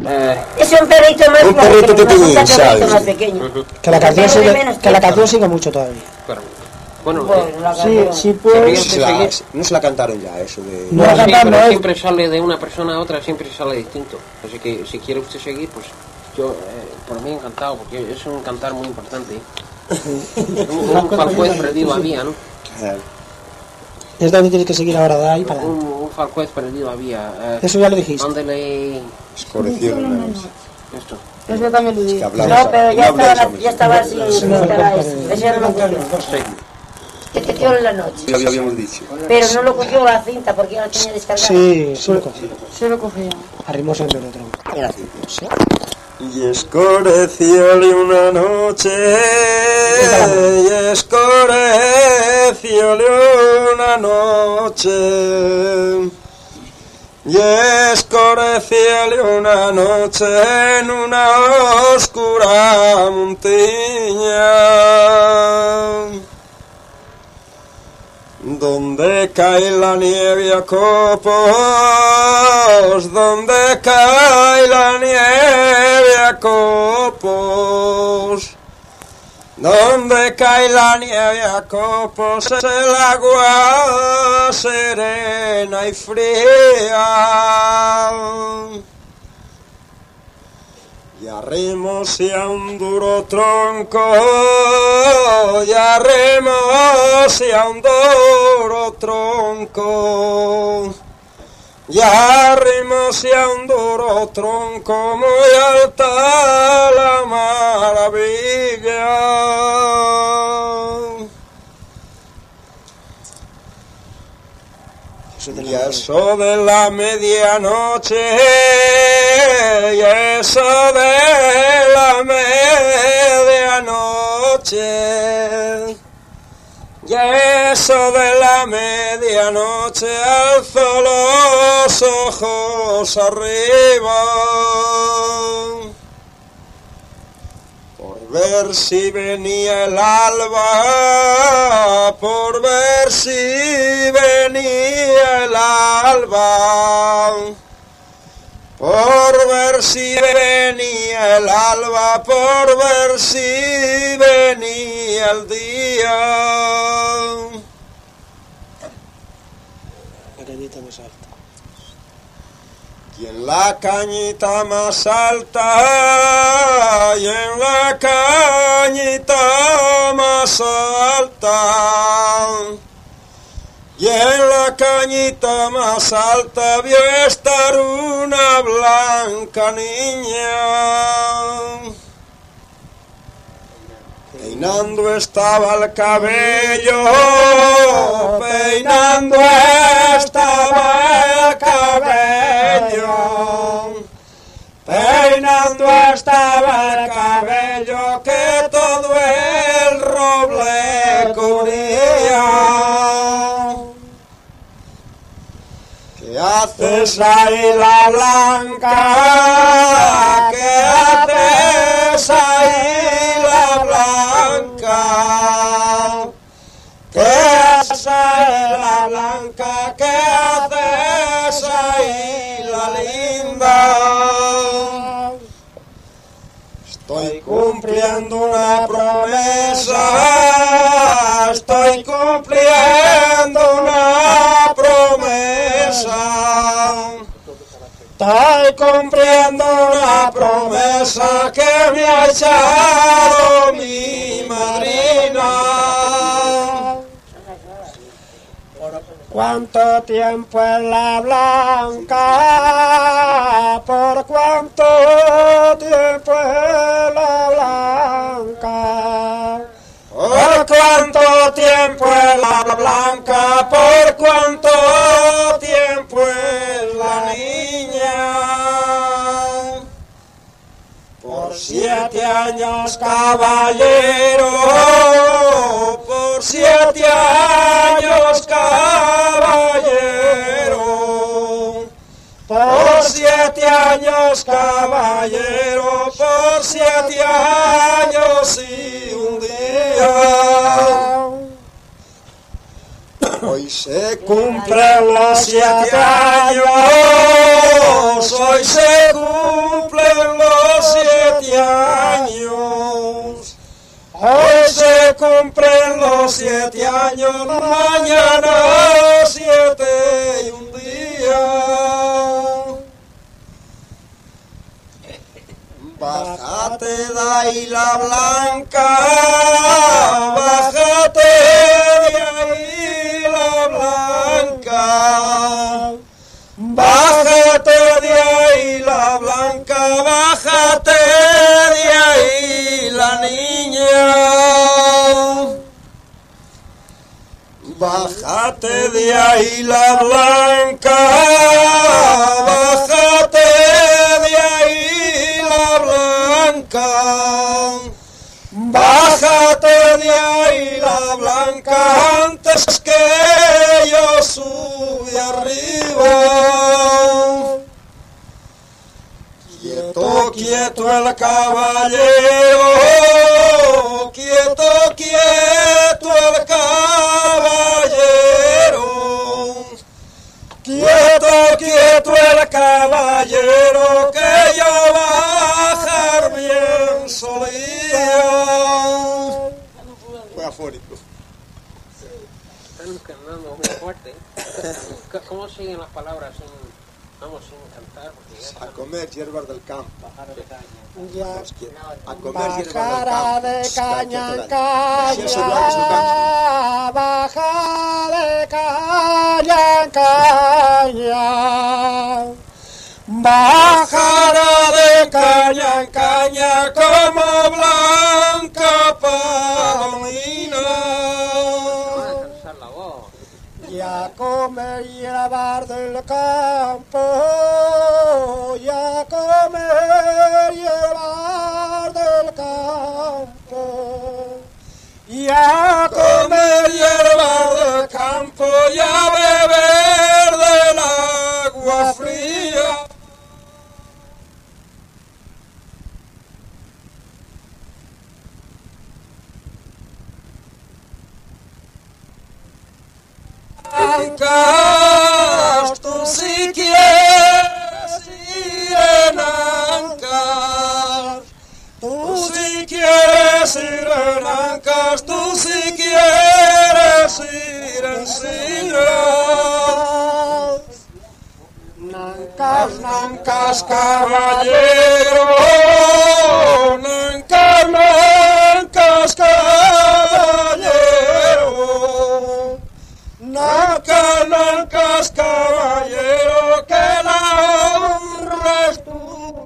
Es un perrito más pequeño. Que la canción sigue mucho todavía. Pero, bueno, sí, pues... No se la cantaron ya, eso de... No, sí, pero siempre sale de una persona a otra, siempre sale distinto. Así que si quiere usted seguir, pues yo, por mí encantado, porque es un cantar muy importante. Un falcuez perdido había, ¿no? Es donde tienes que seguir ahora, de ahí para adelante. Un falcuez perdido había. Eso ya lo dijiste. ¿Dónde le...? Escureció la noche. Esto. Eso también lo dije. No, pero ya estaba así. Eso ya no lo cogió. Que te dio en la noche. Lo habíamos dicho. Pero no lo cogió la cinta porque ya lo tenía descargado. Sí, sí lo cogió. Sí lo cogió. Arrimóse en el otro. Sí. Y escurecióle una noche, y escurecióle una noche, y escurecióle una noche en una oscura montaña, donde cae la nieve a copos, donde cae la nieve a copos, donde cae la nieve a copos, el agua serena y fría. Y arrimos y a un duro tronco, y arrimos y a un duro tronco, y arrimos y a un duro tronco, muy alta la maravilla. Y eso de la medianoche, y eso de la medianoche, y eso de la medianoche, alzó los ojos arriba, por ver si venía el alba, por ver si venía el alba, por ver si venía el alba, por ver si venía el día. La cañita más alta. Y en la cañita más alta, y en la cañita más alta, y en la cañita más alta vio estar una blanca niña. Peinando estaba el cabello, peinando estaba el cabello, peinando estaba el cabello que todo el roble cubría. ¿Qué haces ahí la blanca? ¿Qué haces ahí la blanca? ¿Qué haces ahí la blanca? ¿Qué haces ahí la linda? Estoy cumpliendo una promesa, estoy cumpliendo una promesa, estoy cumpliendo una promesa que me ha echado mi madrina. ¿Cuánto tiempo es la blanca? ¿Por cuánto tiempo es la blanca? ¿Por cuánto tiempo es la blanca? ¿Por cuánto tiempo es la niña? Por 7 años, caballero, por 7 años, caballero, por 7 años, caballero, por 7 años y un día. Hoy se cumplen los 7 años, hoy se cumplen 7 años, mañana 7 y un día. Bájate de ahí la blanca, bájate de ahí la blanca, bájate de ahí la blanca, bájate de ahí la niña. Bájate de ahí la blanca, bájate de ahí la blanca, bájate de ahí la blanca antes que yo suba arriba. Quieto, quieto el caballero, quieto, quieto el caballero, quieto, quieto el caballero, que yo bajar bien solía. Fue afónico. Están cantando muy fuerte. ¿Cómo siguen las palabras vamos sin cantar? Porque ya A comer hierbas del campo. Ya. A comer hierbas del Bajara campo. de caña en Sí, eso es caña, blanco. baja de caña en caña, Bajara de caña en caña como blanca palomina. van a cansar la voz. y a comer y a lavar del campo, y a comer y a lavar del campo, y a Comer hierba del campo y a beber del agua fría. Ancas, tú si quieres ir en Ancas, tú si quieres ir en Ancas, tú si quieres ir en Siras. nancas, Nancas, caballero,